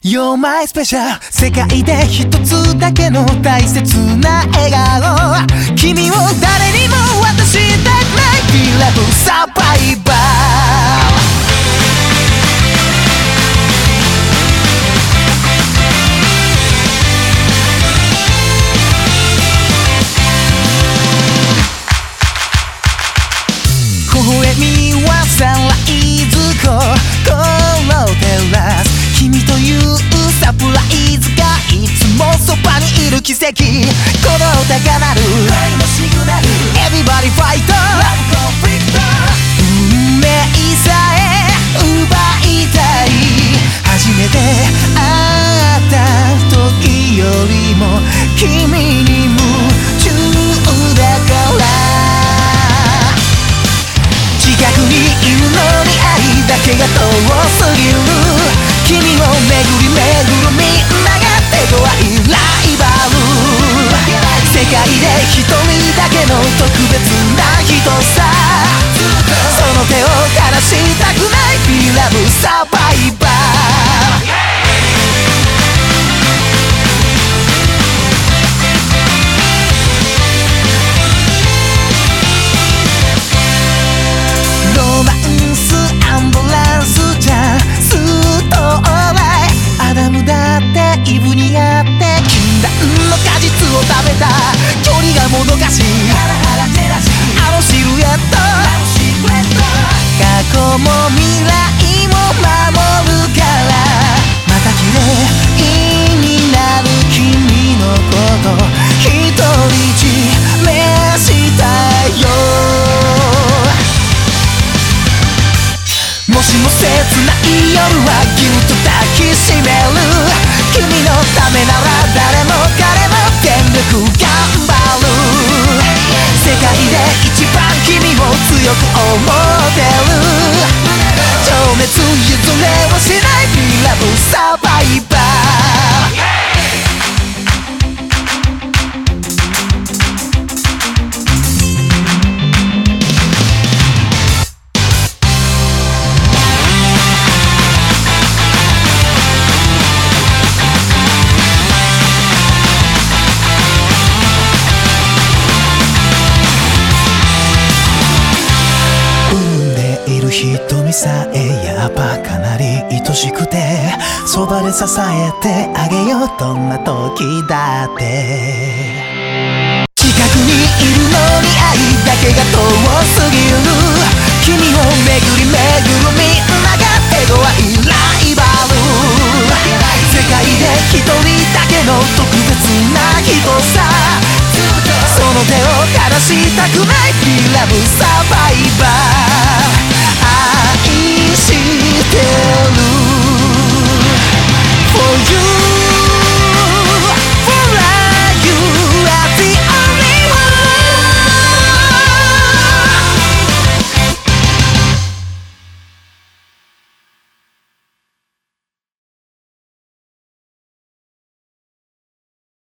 You're my special 世界で一つだけの大切な笑顔君を誰にも渡したくない We love survivor微笑みはサンライズこのテラス君というサプライズがいつもそばにいる奇跡この高鳴る愛のシグナル Everybody fight 運命さえ奪いたい初めて会った時よりも君に夢中だから近くにいるのに愛だけが遠すぎる君を巡り巡るみんなが手強いライバル世界で一人だけの特別な人さその手を離したくない We love survivorロマンスアンバランスじゃストーライアダムだってイブにあって禁断の果実を食べた距離がもどかしいあのシルエット過去も未来も守るからまた綺麗になる君のこと独り占めしたいよもしも切ない夜はぎゅっと抱きしめる君のためなら誰も彼も全力頑張る世界で一番君を強く思ってる情熱譲れはしない We love survivor瞳さえやっぱかなり愛しくてそばで支えてあげようどんな時だって近くにいるのに愛だけが遠すぎる君を巡り巡るみんなが手強いライバル世界で一人だけの特別な人さその手を離したくない We love survivor